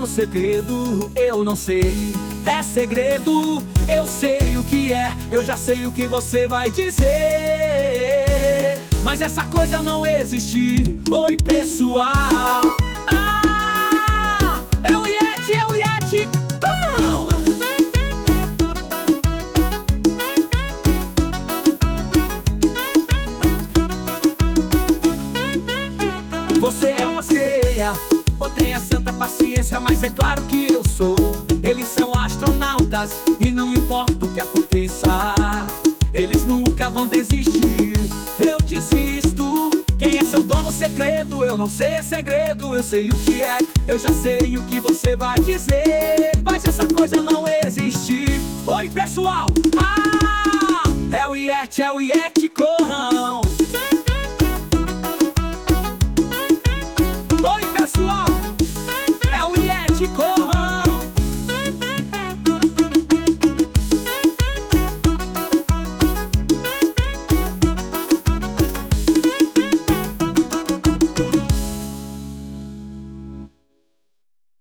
segredo, eu não sei. É segredo, eu sei o que é, eu já sei o que você vai dizer. Mas essa coisa não existe. Oi, pessoal. É o Yeti, é o Yeti. Você é uma sereia, ou tenha santa paciência, mas é claro que eu sou. Eles são astronautas e não importa o que aconteça, eles nunca vão desistir. Eu disse isto. Quem é seu dono secreto? Eu não sei, é segredo. Eu sei o que é, eu já sei o que você vai dizer. Mas essa coisa não existe. Oi, pessoal. É o Yeti, corram. Oi, pessoal. É o Yeti, corram.